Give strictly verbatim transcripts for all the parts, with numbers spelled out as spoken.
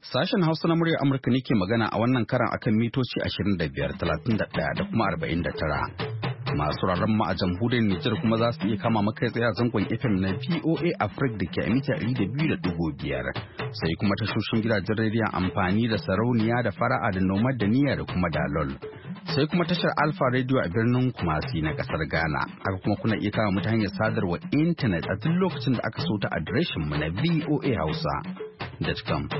Sashen Hausa na muryar Amurka ne ke magana a wannan karan akan mitoci ashirin da biyar, talatin da ɗaya da kuma arba'in da tara. Masu rarren mu a jamhuriyar Nijar kuma za su iya kama maka tsaye a zangon F M na V O A Africa da ke a mita ɗari da biyu da ɗigo biyar. Sai kuma tashoshin gidajen rediyon amfani da sarauniya da fara'a da nomad da niyya da kuma dalol. Sai kuma tashar Alpha Radio a birnin Kumasi na kasar Ghana. Haka kuma kuna iya kama mu ta hanyar sadarwa intanet a duk lokacin da aka so ta adireshin mu na V O A Hausa dot com.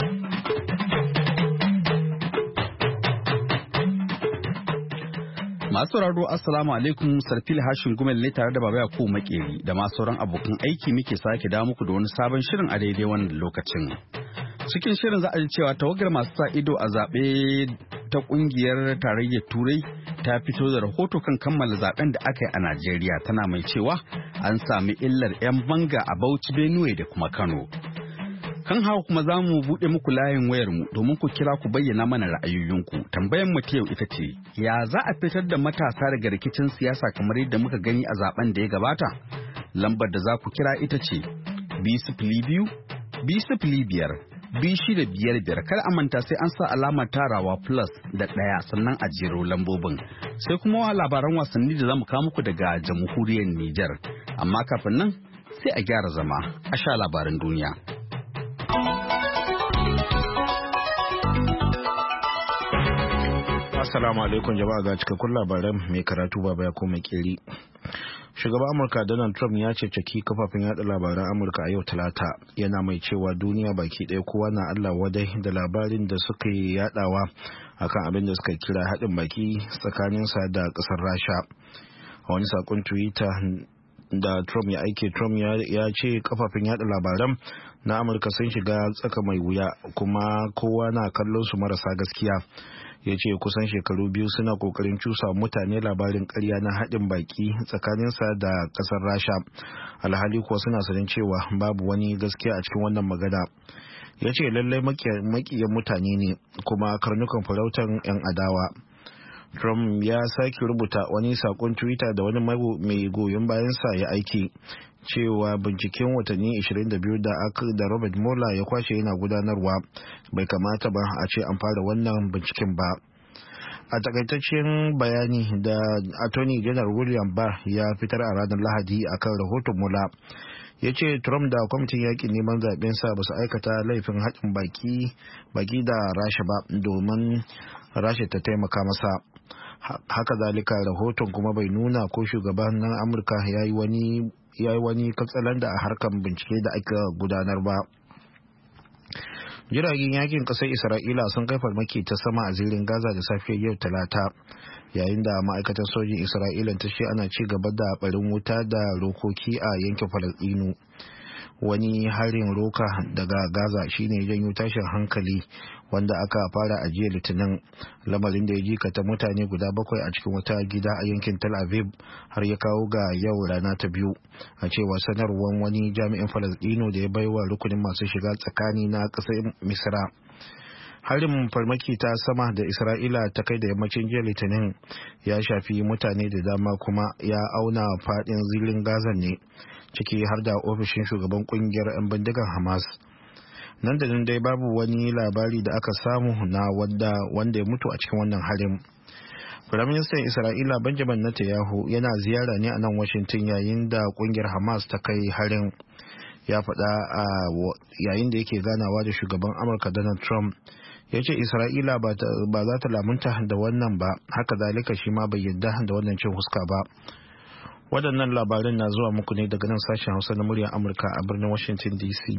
Masu sauraro Assalamu alaikum, Sarfil Hashin Gumel ne tare da Baba Yakubu Makeri da masu sauran abokan aiki muke sake dawo muku da wani sabon shirin a daidai wannan lokacin. Cikin shirin za a ji cewa tawagar masu sa ido a zaɓe ta ƙungiyar tarayyar Turai ta fito da rahoto kan kammala zaben da aka yi a Najeriya, tana mai cewa an sami illar 'yan banga a Bauchi, Benue da kuma Kano. Kan hawa kuma za mu buɗe muku layin wayarmu domin ku kira ku bayyana mana ra'ayoyinku. Tambayar mu ta yau ita ce, ya za a fitar da matasa daga rikicin siyasa kamar yadda muka gani a zaben da ya gabata? Lambar da za ku kira ita ce, biyu sifili biyu, biyu sifili biyar, biyu shida biyar biyar. Kar a manta sai an sa alamar tarawa plus da ɗaya sannan a jero lambobin. Sai kuma labaran wasanni da za mu kawo muku daga jamhuriyar Nijar. Amma kafin nan sai a gyara zama a sha labaran duniya. Assalamu alaikum jama'a, ga cikakkun labaran mai karatu Baba ya koma kiri. Shugaban Amurka Donald Trump ya ceceki kafafen yada labaran Amurka a yau Talata, yana mai cewa duniya baki ɗaya kowa na Allah wadai da labarin da suka yi yadawa akan abin da suka kira haɗin baki tsakaninsa da ƙasar Rasha. A wani saƙon Twitter da Trump ya aike, Trump ya ce kafafen yada labaran na Amurka sun shiga tsaka mai wuya kuma kowa na kallon su marasa gaskiya. Ya ce kusan shekaru biyu suna kokarin cusa mutane labarin karya na haɗin baki tsakaninsa da ƙasar Rasha, alhali kuwa suna sanin cewa babu wani gaskiya a cikin wannan magana. Ya ce lallai makiyan mutane ne kuma karnukan farautar 'yan adawa. Trump ya sake rubuta wani sakon Twitter da wani mai goyon bayansa ya aiki cewa binciken watanni ashirin da biyu da aka da Robert Mueller ya kwashe yana gudanarwa bai kamata ba a ce an fara wannan binciken ba. A takaitaccen bayani da Attorney General William Barr ya fitar a ranar Lahadi akan rahoton Mueller, ya ce Trump da kwamitin yakin neman zaben sa ba su aikata laifin haɗin baki baki da Rasha ba domin Rasha ta taimaka masa. Haka zalika rahoton kuma bai nuna ko shugaban nan Amurka ya yi wani ya yi wani katsalanda a harkar bincike da aka gudanar ba. Jiragen yakin kasar Isra'ila sun kai farmaki ta sama a zirin Gaza da safiyar yau Talata, yayin da ma'aikatan sojin Isra'ila ta ce ana ci gaba da barin wuta da rokoki a yankin Falasɗinu. Wani harin roka daga Gaza shine janyo tashin hankali wanda aka fara a jiya Litinin, lamarin da ya jikata mutane guda bakwai a cikin wata gida a yankin Tel Aviv har ya kawo ga yau rana ta biyu, a cewa sanarwar wani jami'in Falasɗinu da ya baiwa rukunin masu shiga tsakani na ƙasar Misra. Harin farmaki ta sama da Isra'ila ta kai da yammacin jiya Litinin ya shafi mutane da dama kuma ya auna faɗin zirin Gaza ne, ciki har da ofishin shugaban kungiyar 'yan bindigar Hamas. Nan da nan dai babu wani labari da aka samu na wanda, wanda ya mutu a cikin wannan harin. Firaministan Isra'ila Benjamin Netanyahu yana ziyara ne a nan Washington yayin da kungiyar Hamas ta kai harin. Ya faɗa a yayin da yake ganawa da shugaban Amurka Donald Trump. Ya ce Isra'ila ba za ta lamunta da wannan ba, haka zalika shi ma bai yarda da wannan cin huska ba. Waɗannan labaran na zuwa muku ne daga nan sashen Hausa na muryar Amurka a birnin Washington D C.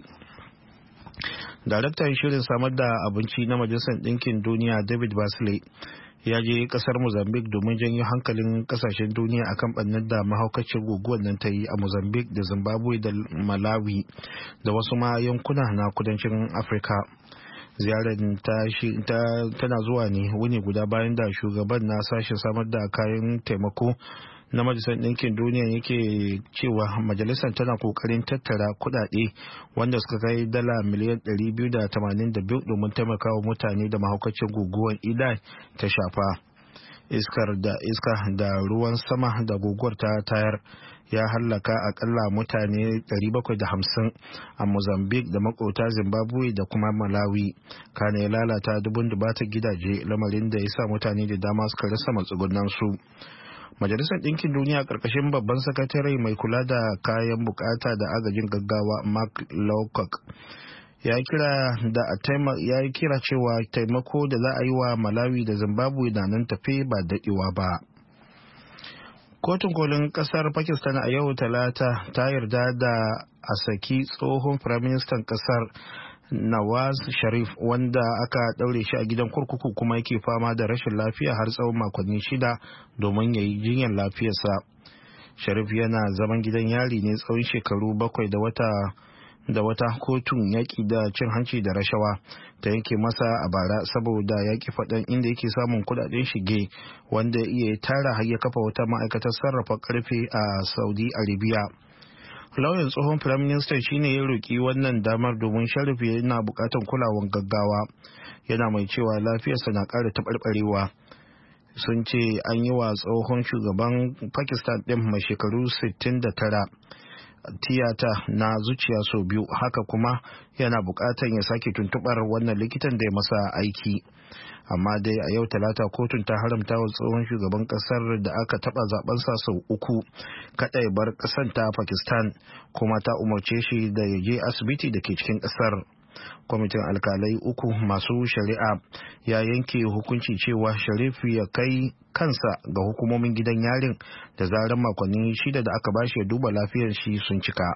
Daraktan shirin samar da abinci na Majalisar Ɗinkin Duniya David Beasley ya je kasar Mozambique domin janyo hankalin kasashen duniya akan ɓannar da mahaukacin guguwar nan ta yi a Mozambique da Zimbabwe da Malawi da wasu ma yankuna na kudancin Afirka. Ziyarar tana zuwa ne wuni guda bayan da shugaban na sashen samar da kayan taimako na Majalisar Ɗinkin Duniya yake cewa majalisar tana kokarin tattara kuɗaɗe wanda suka kai dala miliyan ɗari biyu da tamanin da biyu domin taimakawa mutane da mahaukacin guguwar Idai ta shafa. iskar da iska da ruwan sama da guguwar ta tayar ya hallaka akalla mutane ɗari bakwai da hamsin a Mozambique da makota Zimbabwe da kuma Malawi. Kana ya lalata dubun dubata gidaje, lamarin da ya sa mutane da dama suka rasa matsugunansu. Majalisar Ɗinkin Duniya ƙarƙashin babban sakatare mai kula da kayan bukata da agajin gaggawa Mark Lowcock ya kira da ya kira cewa taimako da za a yi wa Malawi da Zimbabwe na nan tafe ba daɗewa ba. Kotun kolin kasar Pakistan a yau talata ta yarda da a saki tsohon firaministan kasar Nawaz Sharif, wanda aka daure shi a gidan kurkuku kuma yake fama da rashin lafiya har tsawon makonni shida domin ya yi jinyar lafiyarsa. Sharif yana zaman gidan yari ne tsawon shekaru bakwai da wata da wata kotun yaƙi da cin hanci da rashawa ta yanke masa a bara saboda yaƙi faɗan inda yake samun kuɗaɗen shige wanda iya tara har ya kafa wata ma'aikatar sarrafa ƙarfe a Saudi Arabia. Lauyan tsohon firaministan shine ya roƙi wannan damar domin Sharif yana buƙatar kulawan gaggawa, yana mai cewa lafiyarsa na ƙara taɓarɓarewa. Sun ce an yi wa tsohon shugaban Pakistan ɗin mai shekaru sittin da tara tiyata na zuciya sau biyu, haka kuma yana buƙatar ya sake tuntuɓar wannan likitan da ya masa aiki. Amma dai a yau talata kotun ta haramta wa tsohon shugaban kasar da aka taba zabensa sau uku kada ya bar kasar ta Pakistan, kuma ta umarce shi da ya je asibiti da ke cikin kasar. Kwamitin alkalai uku masu shari'a ya yanke hukunci cewa Sharif ya kai kansa ga hukumomin gidan yarin da zarar makonni shida da aka bashi ya duba lafiyar shi sun cika.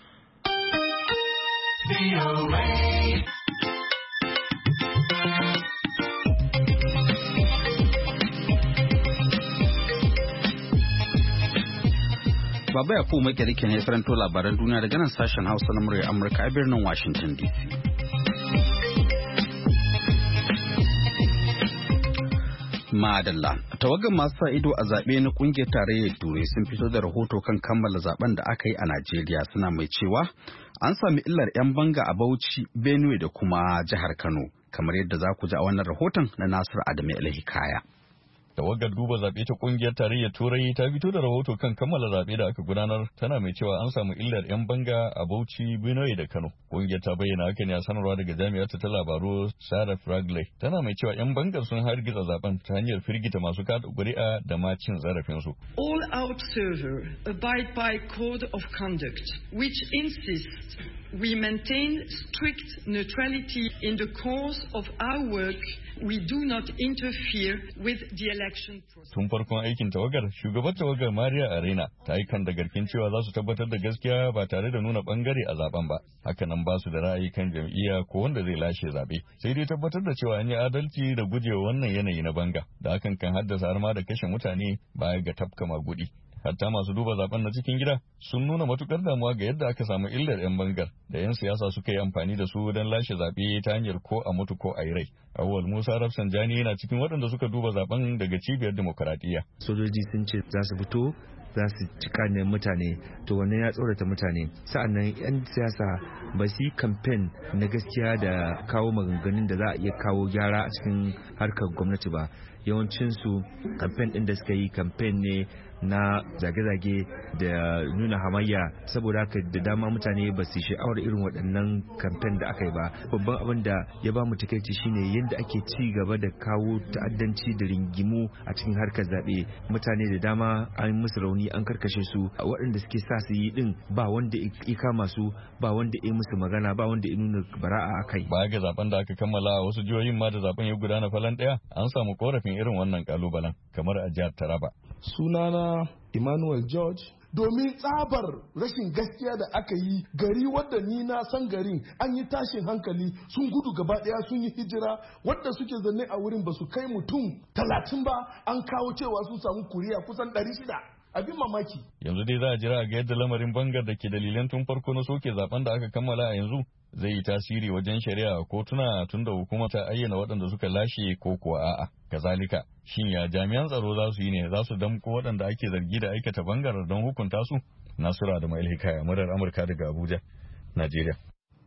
Baba ya kuma makirike ne karanto labaran duniya daga nan sashen Hausa na murya Amurka a birnin Washington D C. Madalla. Tawagan masu sa ido a zaɓe na ƙungiyar tarayyar Turai sun fito da rahoto kan kammala zaben da aka yi a Najeriya, suna mai cewa an sami illar 'yan banga a Bauchi, Benue da kuma jihar Kano, kamar yadda za ku ji a wannan rahoton na Nasiru Adamu Alhikaya. Tawagar duba zaɓe ta ƙungiyar tarayyar Turai ta fito da rahoto kan kammala zaɓe da aka gudanar, tana mai cewa an samu illar 'yan banga a Bauchi, Benue da Kano. Ƙungiyar ta bayyana haka ne a sanarwa daga jami'ar ta labaru Sarah Fragley. Tana mai cewa 'yan bangar sun hargitsa zaben ta hanyar firgita masu kada ƙuri'a da ma cin zarafinsu. All observers abide by code of conduct, which insists we maintain strict neutrality in the course of our work. We do not interfere with the election process. Tun farkon aikin tawagar, shugabar tawagar Maria Arena ta yi kan da garkin cewa za su tabbatar da gaskiya ba tare da nuna bangare a zaben ba. Hakanan ba su da ra'ayi kan jam'iyya ko wanda zai lashe zabe. Sai dai tabbatar da cewa an yi adalci da gujewa wannan yanayi na banga, da hakan kan haddasa har ma da kashe mutane baya ga tafka magudi. Hatta masu duba zaben na cikin gida sun nuna matukar damuwa ga yadda aka samu illar 'yan bangar da 'yan siyasa suka yi amfani da su don lashe zaɓe ta hanyar ko a mutu ko a yi rai. Awwal Musa Rafsanjani yana cikin waɗanda suka duba zaben daga cibiyar demokaradiyya. Sojoji sun ce za su fito za su cika ne mutane, to wannan ya tsorata mutane. Sa'annan 'yan siyasa ba su yi kamfen na gaskiya da kawo maganganun da za a iya kawo gyara a cikin harkar gwamnati ba. Yawancinsu kamfen ɗin da suka yi kamfen ne na zage-zage da nuna hamayya, saboda haka da dama mutane ba su sha'awar irin waɗannan kamfen da aka yi ba. Babban abin da ya ba mu takaici shine yadda ake ci gaba da kawo ta'addanci da ringimu a cikin harkar zaɓe. Mutane da dama an musu rauni, an karkashe su, waɗanda suke sa su yi din ba wanda ya kama su, ba wanda ya musu magana, ba wanda ya nuna bara'a a kai. Baya ga zaben da aka kammala a wasu jihohin ma da zaben ya gudana falan ɗaya, an samu korafin irin wannan kalubalen kamar a jihar Taraba. Sunana Emmanuel George. Domin tsabar rashin gaskiya da aka yi, gari wadda ni na san garin an yi tashin hankali, sun gudu gaba daya, sun yi hijira, wadda suke zanne a wurin ba su kai mutum talatin ba, an kawo cewa sun samu kuriya kusan ɗari shida. Abin mamaki. Yanzu dai za a jira a ga yadda lamarin bangar da ke dalilan tun farko na soke zaben da aka kammala a yanzu zai yi tasiri wajen shari'a a kotuna, tun da hukuma ta ayyana waɗanda suka lashe ko kuwa a'a. Kazalika, shin ya jami'an tsaro za su yi ne, za su damko waɗanda ake zargi da aikata bangar don hukunta su? Nasura da Mail Hikaya, murar Amurka daga Abuja, Najeriya.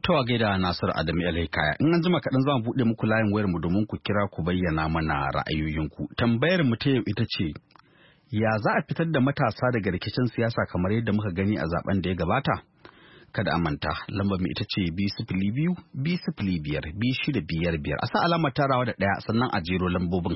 To a gaida Nasir Adamu Alhikaya. In an jima kaɗan za mu buɗe muku layin wayar mu domin ku kira ku bayyana mana ra'ayoyinku. Tambayar mu ta yau ita ce, ya za a fitar da matasa daga rikicin siyasa kamar yadda muka gani a zaben da ya gabata? Kada a manta, lambar mu ita ce bi sifili biyu, bi sifili biyar, bi shida biyar biyar. A sa alamar tarawa da ɗaya sannan a jero lambobin.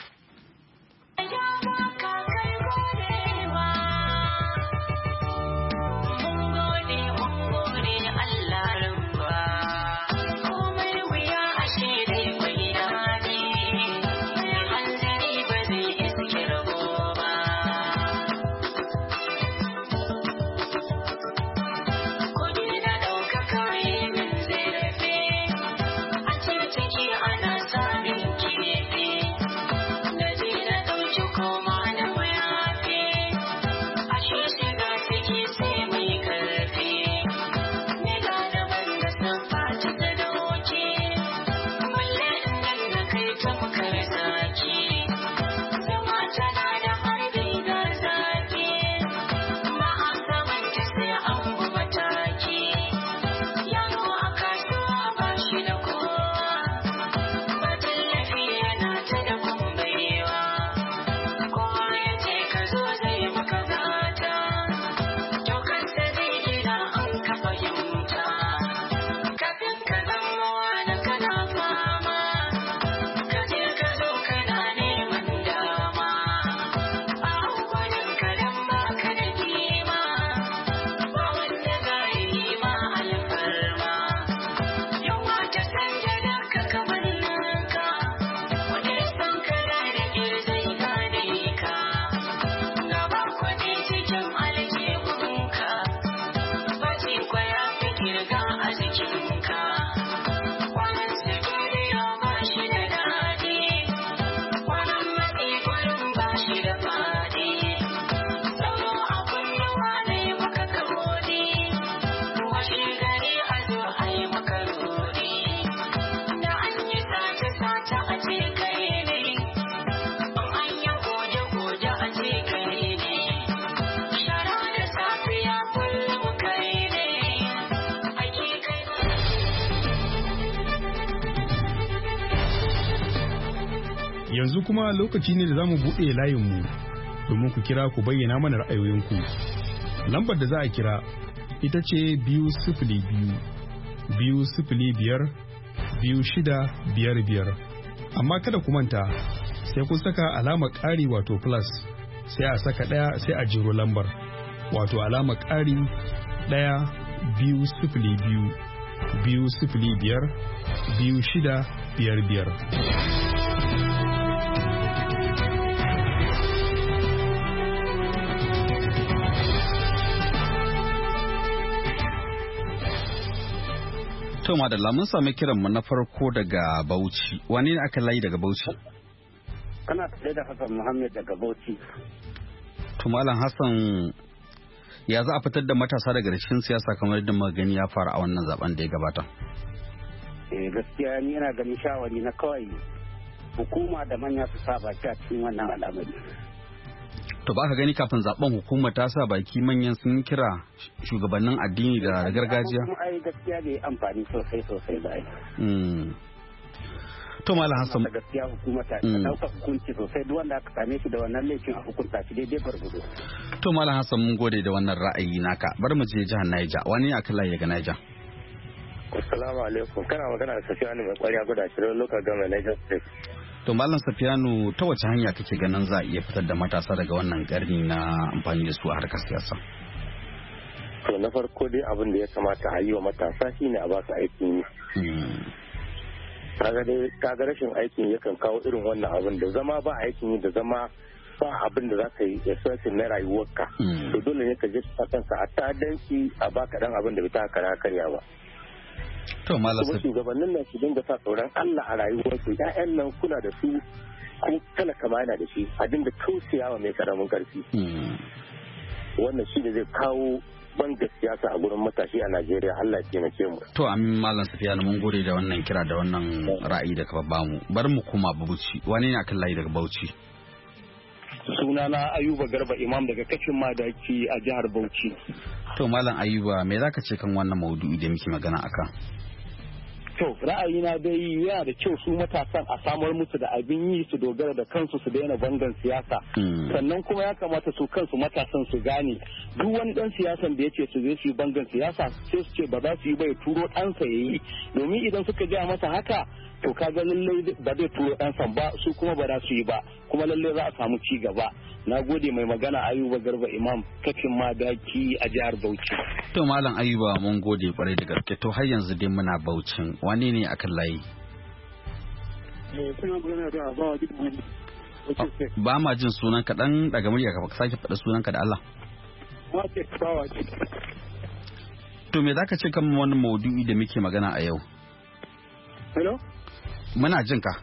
Yanzu kuma lokaci ne da za mu buɗe layinmu domin ku kira ku bayyana mana ra'ayoyinku. Lambar da za a kira ita ce biyu sifili biyu, biyu sifili biyar, biyu shida biyar biyar. Amma kada ku manta sai kun saka alamar ƙari wato plus sai a saka ɗaya sai a jiro lambar wato alamar ƙari ɗaya biyu sifili biyu, biyu sifili biyar, biyu shida biyar biyar. To madalla mun sami kiran mu na farko daga Bauchi. Wane ne aka layi daga Bauchi? Kana tare da Hassan Muhammad daga Bauchi. To Malam Hassan, ya za a fitar da matasa daga cikin siyasa kamar yadda muka gani ya fara a wannan zaben da ya gabata? Eh gaskiya ni yana ganin shawari na kawai hukuma da manya su sa baki a cikin wannan al'amari. To ba ka gani kafin zaben hukuma ta sa baki manyan sun kira shugabannin addini da gargajiya? Kuma ai gaskiya bai amfani sosai sosai ba. To Malam Hassan, gaskiya hukuma ta dauka hukunci sosai duk wanda aka same shi da wannan laifin a hukunta shi daidai bargudu. To Malam Hassan mun gode da wannan ra'ayi naka. Bar mu je jihar Niger. Wani aka laye ga Niger? Assalamu alaikum. Kana magana da Safiyanu mai kwariya guda shirin local government Niger State. To Malam Safiyanu, ta wace hanya kake ganin za a iya fitar da matasa daga wannan karni na amfani da su a harkar siyasa? To na farko dai abin da ya kamata a yi wa matasa shine a ba su aikin yi. Kaga dai kaga rashin aikin yakan kawo irin wannan abin da zama ba aikin yi da zama ba abin da za ka yi expensive na rayuwarka. To dole ne ka je ka kanka a ta'addanci a baka dan abin da bai ta kara karya ba. To Malam Kuma shugabannin nan su dinga sa tsoron Allah a rayuwarsu, ƴaƴan nan kuna da su kuma talaka ma yana da shi, a dinga tausayawa mai karamin karfi. Wannan shi ne zai kawo banga siyasa a gurin matashi a Najeriya. Allah ya taimake mu. To amin Malam Safiyanu, mun gode da wannan kira da wannan ra'ayi da ka ba mu. Bari mu koma Bauchi. Wane ne akan layi daga Bauchi? Sunana Ayuba Garba Imam daga kafin madaki a jihar Bauchi. To Malam Ayuba, me zaka ce kan wannan maudu'i da muke magana akan? To ra'ayina dai yana da kyau su matasan a samar musu da abin yi su dogara da kansu su daina bangan siyasa. Sannan kuma ya kamata su kansu matasan su gane duk wani dan siyasan da ya ce su zai su yi bangan siyasa sai su ce ba za su yi ba ya turo ɗansa ya yi. Domin idan suka gaya masa haka to kaga lallai ba zai turo ɗansa ba su kuma ba za su yi ba kuma lallai za a samu ci gaba. Na gode mai magana Ayuba Garba Imam kafin madaki a jihar Bauchi. To Malam Ayuba mun gode kwarai da gaske to har yanzu dai muna Bauchin wane ne akan layi? Ba ma jin sunan ka dan daga murya ka sake faɗa sunan ka da Allah. To me zaka ce kan wannan maudu'i da muke magana a yau? Hello? Muna jin ka.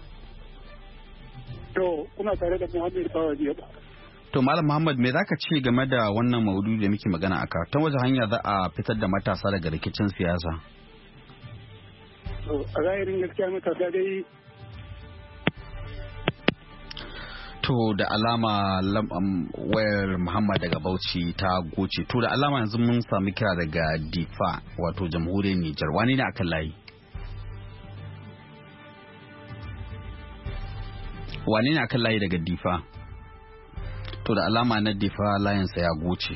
To kuna tare da Muhammad Bawaji. To Malam Muhammad me zaka ce game da wannan maudu'i da muke magana aka? Ta wace hanya za a fitar da matasa daga rikicin siyasa? To a zahirin gaskiya matasa dai To da alama wayar Muhammad daga Bauchi ta goce. To da alama yanzu mun sami kira daga Difa wato jamhuriyar Nijar. Wani ne akan layi? Wani ne akan layi daga Difa? To da alama na Difa layinsa ya goce.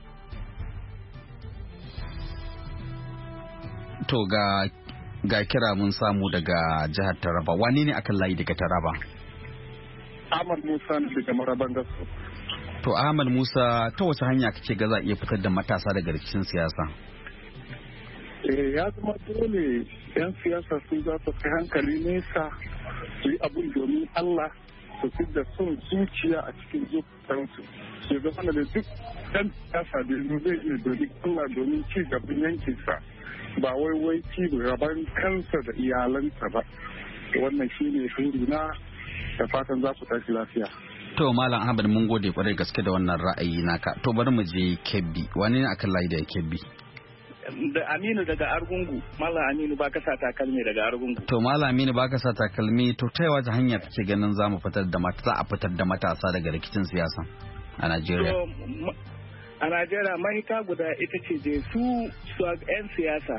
To ga ga kira mun samu daga jihar Taraba. Wani ne akan layi daga Taraba? Ahmad Musa ne daga Maraban Gasko. To Ahmad Musa ta wace hanya kake ga za iya fitar da matasa daga rikicin siyasa? Eh ya zama dole yan siyasa sun za su kai hankali nesa su yi abin domin Allah su fi da son zuciya a cikin zuciyarsu. Su zama da duk ɗan siyasa da yanzu zai iya domin Allah domin ci gaban yankinsa ba wai wai ci gaban kansa da iyalansa ba. Wannan shi ne na da fatan za ku tashi lafiya. To Malam Ahmad mun gode kwarai gaske da wannan ra'ayi naka. To bari mu je Kebbi. Wani ne akan layi da Kebbi? Da Aminu daga Argungu. Malam Aminu ba ka sa takalmi daga Argungu. To Malam Aminu ba ka sa takalmi to ta wace hanya kake ganin za mu fitar da mata a fitar da matasa daga rikicin siyasa a Najeriya? A Najeriya mahita guda ita ce je su su yan siyasa.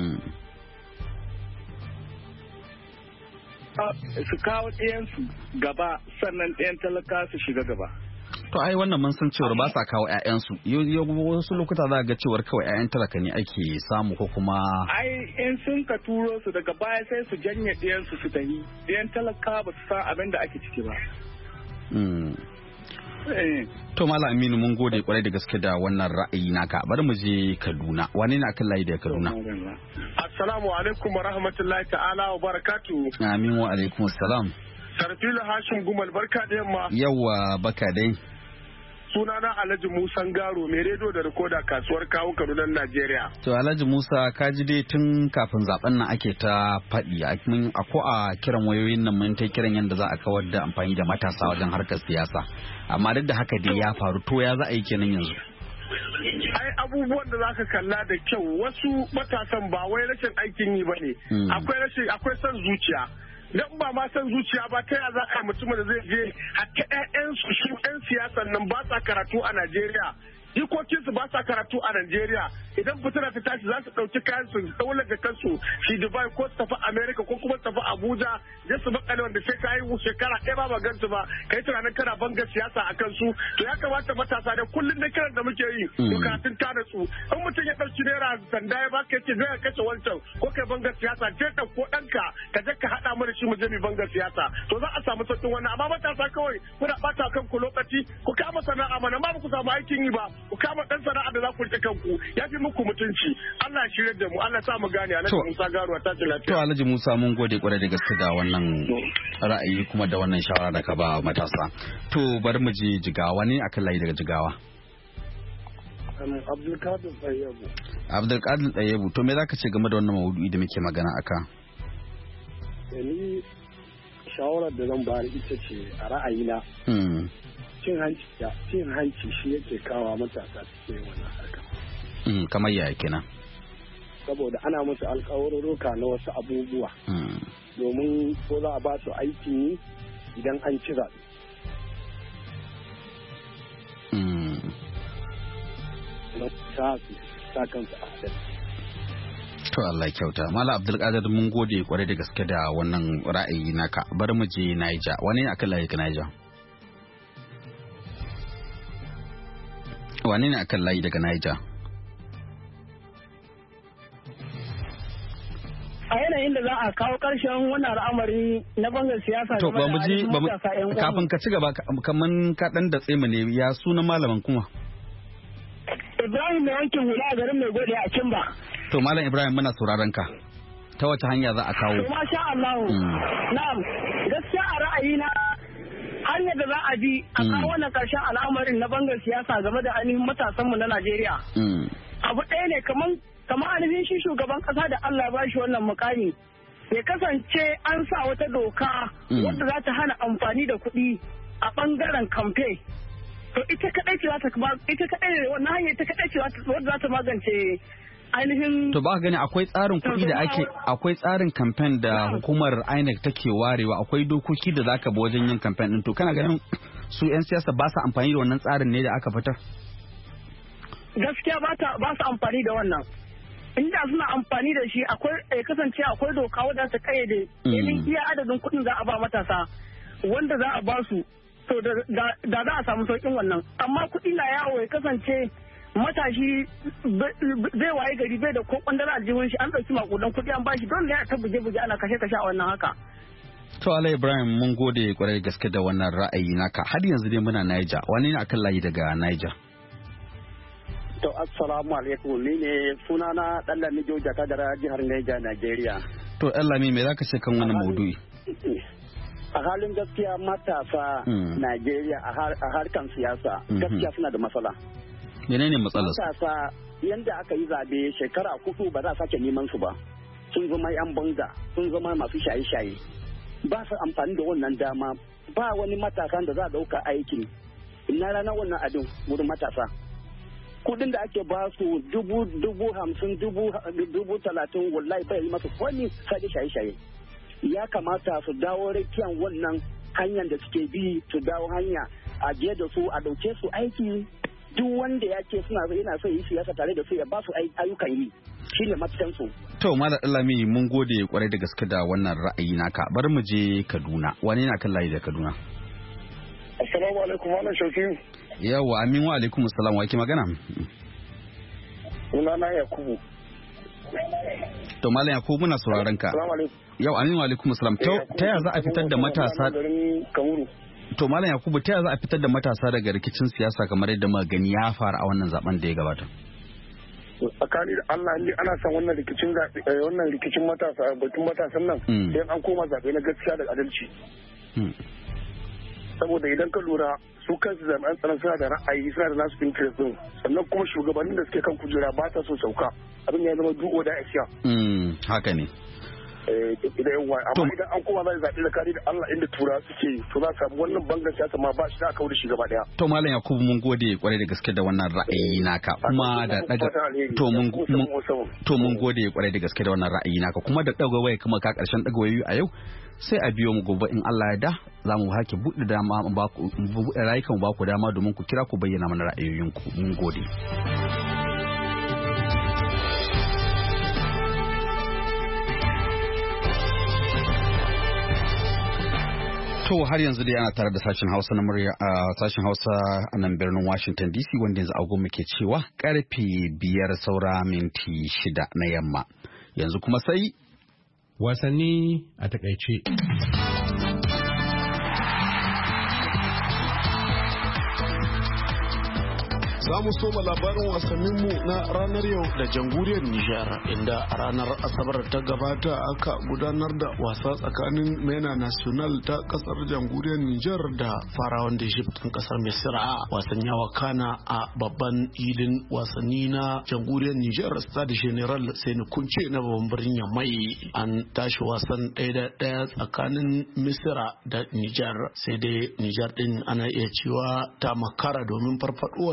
Su kawo ɗayansu gaba sannan ɗayan talaka su shiga gaba. To ai wannan mun san cewar ba sa kawo ƴaƴansu. Wasu lokuta za ga cewar kawai ƴaƴan talaka ne ake samu ko kuma. Ai in sun ka turo su daga baya sai su janye ɗayansu su tafi. Ɗayan talaka ba su san abin da ake ciki ba. To Malam Aminu mun gode kwarai da gaske da wannan ra'ayi naka. Bari mu je Kaduna. Wane ne akan layi da Kaduna? Assalamu alaikum wa rahmatullahi ta'ala wa barakatuhu. Amin wa alaikum assalam. Sarfilu Hashim Gumal barka da yamma. Yawwa baka dai. Sunana Alhaji Musa Garo mai rediyo da rikoda kasuwar kawo Kaduna Najeriya. To Alhaji Musa ka ji dai tun kafin zaben nan ake ta faɗi a ko a kiran wayoyin nan mun ta kiran yadda za a kawar da amfani da matasa wajen harkar siyasa. Amma duk da haka dai ya faru to ya za a yi kenan yanzu. Ai abubuwan da zaka kalla da kyau wasu matasan ba wai rashin aikin yi bane. Akwai rashin akwai son zuciya. Dan ba ma san zuciya ba ta yaya za a mutumin da zai je hatta ƴaƴan su su ƴan siyasan nan ba sa karatu a Najeriya jikokinsu ba sa karatu a Najeriya idan fitina ta tashi za su ɗauki kayan su daular da kansu shi Dubai ko su tafi America ko kuma su tafi Abuja je su makale wanda sai ka yi shekara ɗaya ba ba gansu ba kai tunanin kana bangar siyasa a kansu to ya kamata matasa da kullum da kiran da muke yi bukatun ta da su in mutum ya ɗauki naira sanda ya baka yace zai kashe wancan ko kai bangar siyasa je ka ko ɗanka ka je ka haɗa mu da shi mu je mu bangar siyasa to za a samu sauƙin wannan amma matasa kawai kuna ɓata kanku lokaci ku kama sana'a mana ma ba ku samu aikin yi ba ku kama dan sana'a da za ku rike kanku ya fi muku mutunci Allah ya shirye da mu Allah sa mu gane Alhaji Musa Garuwa ta ce lafiya to Alhaji Musa mun gode kwarai da gaske da wannan ra'ayi kuma da wannan shawara da ka ba matasa to bari mu je Jigawa ne akan layi daga Jigawa Abdulkadir Tsayebu Abdulkadir Tsayebu to me zaka ce game da wannan maudu'i da muke magana aka ni shawarar da zan bayar ita ce a ra'ayina cin hanci cin hanci shi yake kawo matasa su yi wannan harka. Kamar yaya kenan? Saboda ana musu alkawarurruka na wasu abubuwa. Domin ko za a ba su aikin yi idan an ci zaɓe. sannan ta su sa kansu a adalci. To Allah ya kyauta. Malam Abdulkadir mun gode kwarai da gaske da wannan ra'ayi naka. Bari mu je Niger. Wani ne akan layi ka Niger? Wani ne akan layi daga Niger? A yanayin da za a kawo ƙarshen wannan al'amari na bangar siyasa. To ba mu ji kafin ka ci gaba kaman ka dan da tsemu ne ya sunan malamin kuma. Ibrahim mai wankin hula a garin mai gode a Kimba. To Malam Ibrahim muna sauraron ka. Ta wace hanya za a kawo? To masha Allah. Na'am. Gaskiya a ra'ayina hanyar da za a bi a kawo wannan karshen al'amarin na bangar siyasa game da ainihin matasanmu na Najeriya. Abu ɗaya ne kaman kamar ainihin shi shugaban ƙasa da Allah ya bashi wannan mukami. Ya kasance an sa wata doka wadda za ta hana amfani da kuɗi a ɓangaren kamfe. To ita kaɗai ce za ta ita kaɗai wannan hanyar ita kaɗai ce wadda za ta magance ainihin. To ba ka gani akwai tsarin kuɗi da ake akwai tsarin kamfen da hukumar I N E C take warewa akwai dokoki da zaka bi wajen yin kamfen din to kana ganin su 'yan siyasa ba su amfani da wannan tsarin ne da aka fitar? Gaskiya ba ta ba su amfani da wannan. Inda suna amfani da shi akwai ya kasance akwai doka wadda ta kayyade irin iya adadin kuɗin za a ba matasa wanda za a ba su to da za a samu sauƙin wannan amma kuɗi na yawo ya kasance matashi zai waye gari bai da ko kwandala aljihun shi an ɗauki makudan kuɗi an bashi don ne a ta buge-buge ana kashe-kashe a wannan haka. To Ala Ibrahim mun gode kwarai gaske da wannan ra'ayi naka har yanzu dai muna Niger wani ne akan layi daga Niger? To assalamu alaikum ni ne sunana Dallami Joja Kadara jihar Niger Nigeria. To Dallami me zaka ce kan wannan maudu'i? A halin gaskiya matasa Najeriya a harkan siyasa gaskiya suna da matsala. Menene matsalar? Matasa yanda aka yi zabe shekara hudu ba za a sake neman su ba. Sun zama yan banga, sun zama masu shaye-shaye. Ba su amfani da wannan dama, ba wani matasan da za a dauka aiki. Ina ranar wannan abin wurin matasa. Kudin da ake ba su dubu dubu hamsin dubu dubu talatin wallahi bai yi masa wani sai shaye-shaye. Ya kamata su dawo rikiyan wannan hanyar da suke bi su dawo hanya a je da su a dauke su aiki duk wanda ya ce suna yana so yi siyasa tare da su ya ba su ayyukan yi shine mafitan su. To Malam Lami mun gode kwarai da gaske da wannan ra'ayi naka bar mu je Kaduna wani na kan layi da Kaduna. Assalamu alaikum Malam Shauki. Yawa amin wa alaikum assalam wa ke magana? Sunana Yakubu. To Malam Yakubu muna sauraron ka. Assalamu alaikum. Yau amin wa alaikum assalam ta ya za a fitar da matasa to Malam Yakubu ta ya za a fitar da matasa daga rikicin siyasa kamar yadda muka gani ya fara a wannan zaben da ya gabata tsakani da Allah ne ana son wannan rikicin wannan rikicin matasa batun matasan nan sai an koma zabe na gaskiya da adalci saboda idan ka lura su kansu jami'an tsaron suna da ra'ayi suna da nasu interest din sannan kuma shugabannin da suke kan kujera ba ta so sauka abin ya zama du'o da asiya haka ne idan yawa amma idan an koma za a zaɓi da kari da Allah inda tura suke to za a samu wannan bangan siyasa ma ba shi da aka wuce shi gaba daya. To Malam Yakubu mun gode kwarai da gaske da wannan ra'ayi naka kuma da daga to mun to mun gode kwarai da gaske da wannan ra'ayi naka kuma da daga waya kuma ka karshen daga wayoyi a yau sai a biyo mu gobe in Allah ya da za mu hake buɗe dama ba ku buɗe rayukan ba ku dama domin ku kira ku bayyana mana ra'ayoyinku mun gode. To har yanzu dai ana tare da sashen Hausa na murya a sashen Hausa a nan birnin Washington D C wanda yanzu agogo muke cewa karfe biyar saura minti shida na yamma. Yanzu kuma sai wasanni a takaice. Za mu soma labarin wasanninmu na ranar yau da jamhuriyar Nijar inda a ranar Asabar ta gabata aka gudanar da wasa tsakanin Mena National ta kasar jamhuriyar Nijar da Farawan da Egypt ɗin kasar Misira. Wasan ya wakana a babban ilin wasanni na jamhuriyar Nijar Stade General Sani Kunce na babban birnin Yamai. An tashi wasan ɗaya da ɗaya tsakanin Misira da Nijar sai dai Nijar ɗin ana iya cewa ta makara domin farfaɗuwar ta a cikin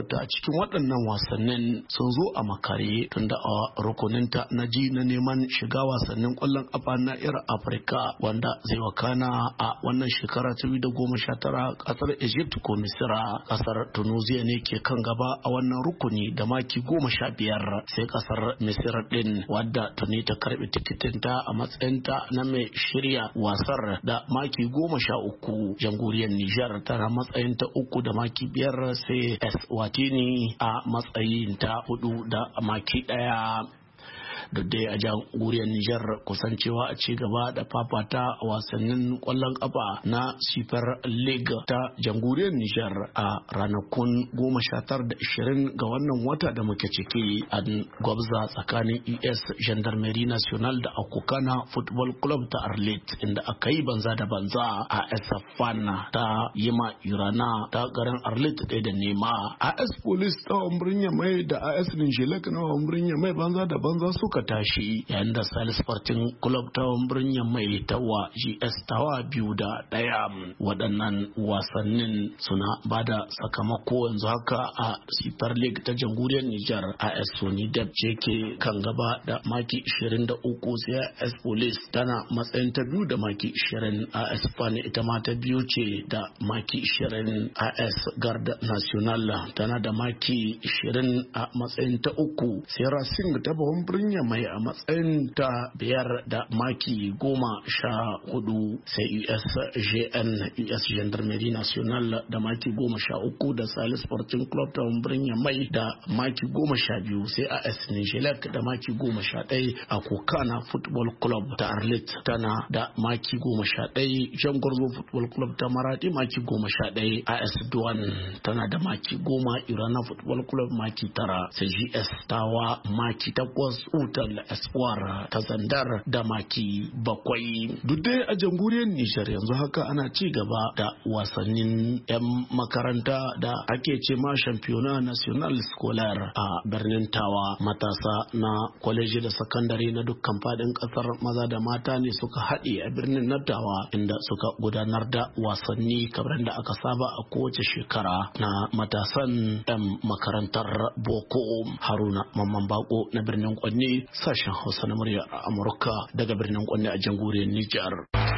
cikin waɗannan wasannin sun zo a makare tunda a rukuninta na ji na neman shiga wasannin ƙwallon ƙafa na irin Afirka wanda zai wakana a wannan shekara ta biyu da goma sha tara ƙasar Egypt ko Misira. Ƙasar Tunisia ne ke kan gaba a wannan rukuni da maki goma sha biyar sai ƙasar Misira ɗin wadda tuni ta karɓi tikitinta a matsayinta na mai shirya wasar da maki goma sha uku. Jamhuriyar Nijar tana matsayin ta uku da maki biyar sai Eswatini a matsayin ta hudu da maki daya. Duk dai a jamhuriyar Nijar kusancewa a ci gaba da fafata a wasannin kwallon kafa na Super League ta jamhuriyar Nijar a ranakun goma sha tara da ishirin ga wannan wata da muke ciki an gwabza tsakanin U S Gendarmerie National da Akokana Football Club ta Arlit inda aka yi banza da banza. A S Fana ta Yima Irana ta garin Arlit ɗaya da nema. A S Police ta Wambirin Yamai da A S Ninjilek na Wambirin Yamai banza da banza suka tashi yayin da Salis Sporting Club ta birnin mai tawa G S tawa biyu da ɗaya. Waɗannan wasannin suna bada sakamako yanzu haka a Super League ta jamhuriyar Nijar. A S Sony Dep ce ke kan gaba da maki ishirin da uku sai A S Police tana matsayin ta biyu da maki ishirin. A S Fani ita ma ta biyu ce da maki ishirin. A S Garda National tana da maki ishirin a matsayin ta uku sai Racing ta babban birnin mai a matsayin ta biyar da maki goma sha hudu sai U S G N U S Gendarmerie National da maki goma sha uku da Salis Sporting Club ta birnin mai da maki goma sha biyu sai A S Nijelek da maki goma sha ɗaya. A Kokana Football Club ta Arlit tana da maki goma sha ɗaya. Jangorzo Football Club ta Maradi maki goma sha ɗaya. A S Duan tana da maki goma. Irana Football Club maki tara sai G S Tawa maki takwas. Utal Espoir ta Zandar da maki bakwai. Duk dai a jamhuriyar Nijar yanzu haka ana ci gaba da wasannin 'yan makaranta da ake ce ma Championnat National Scholar a birnin Tawa. Matasa na kwaleji da sakandare na dukkan fadin kasar maza da mata ne suka haɗe a birnin na Tawa inda suka gudanar da wasanni kamar da aka saba a kowace shekara na matasan 'yan makarantar Boko. Haruna Mamman Bako na birnin Kwanne, sashen Hausa na murya a Amurka daga birnin Kwanne a jamhuriyar Nijar.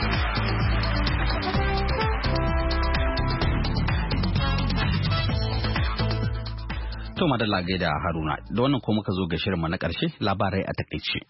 To madalla gaida Haruna, da wannan ko muka zo ga shirinmu na ƙarshe, labarai a takaice.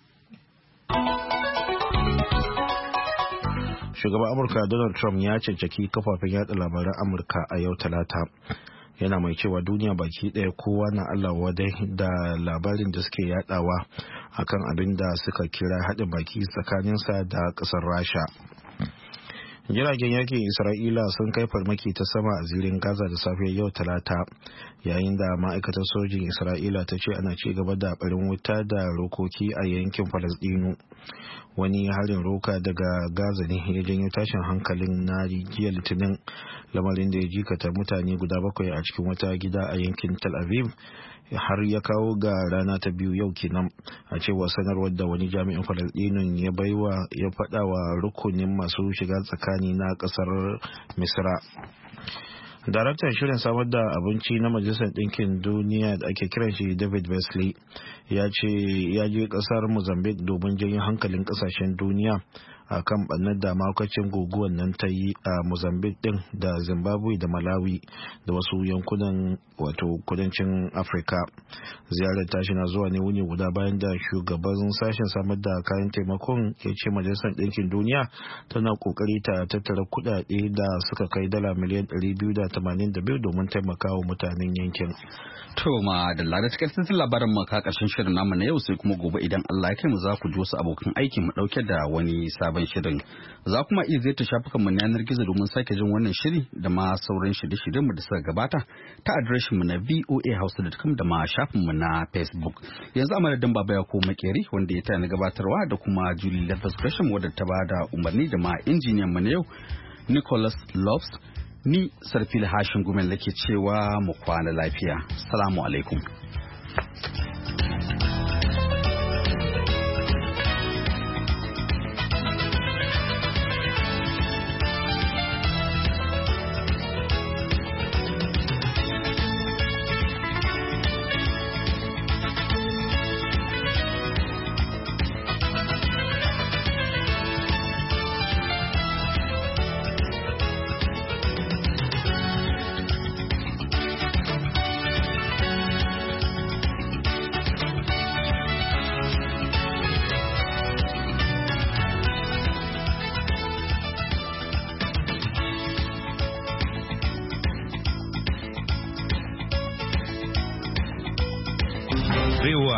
Shugaban Amurka Donald Trump ya cancaki kafafen yada labaran Amurka a yau Talata. Yana mai cewa duniya baki ɗaya kowa na Allah wadai da labarin da suke yadawa akan abin da suka kira haɗin baki tsakaninsa da ƙasar Rasha. Jiragen yakin Isra'ila sun kai farmaki ta sama a zirin Gaza da safe yau Talata, yayin da ma'aikatar sojin Isra'ila ta ce ana ci gaba da barin wuta da rokoki a yankin Falasɗinu. Wani harin roka daga Gaza ne ya janyo tashin hankalin na jiya Litinin, lamarin da ya jikata mutane guda bakwai a cikin wata gida a yankin Tel Aviv, har ya kawo ga rana ta biyu yau kenan, a cewa sanarwar da wani jami'in Falasɗinun ya baiwa ya faɗa wa rukunin masu shiga tsakani na ƙasar Misra. Daraktan shirin samar da abinci na Majalisar Ɗinkin Duniya da ake kiran shi David Beasley ya ce ya je ƙasar Mozambique domin janyo hankalin ƙasashen duniya a kan ɓannar da makwacin guguwar nan ta yi a Mozambique ɗin da Zimbabwe da Malawi da wasu yankunan wato kudancin Afirka. Ziyarar tashi na zuwa ne wuni guda bayan da shugaban sashen samar da kayan taimakon ya ce Majalisar Ɗinkin Duniya tana ƙoƙari ta tattara kuɗaɗe da suka kai dala miliyan ɗari biyu da tamanin da biyu domin taimakawa mutanen yankin. To ma da lada takaitattun labarin mu ka ƙarshen shirin namu na yau, sai kuma gobe idan Allah ya kai mu za ku ji wasu abokan aikin mu ɗauke da wani sabon shirin. Za kuma iya ziyarta shafukan mu na yanar gizo domin sake jin wannan shiri da ma sauran shirye-shiryen mu da suka gabata ta adireshin mu na voa hausa dot com da ma shafin mu na Facebook. Yanzu a madadin Baba ya ko Makeri wanda ya taya na gabatarwa da kuma Julie Lathas Gresham wadda ta bada umarni da ma injiniyan mu na yau Nicholas Loves. Ni Sarfil Hashin Gumel nake cewa mu kwana lafiya. Assalamu alaikum.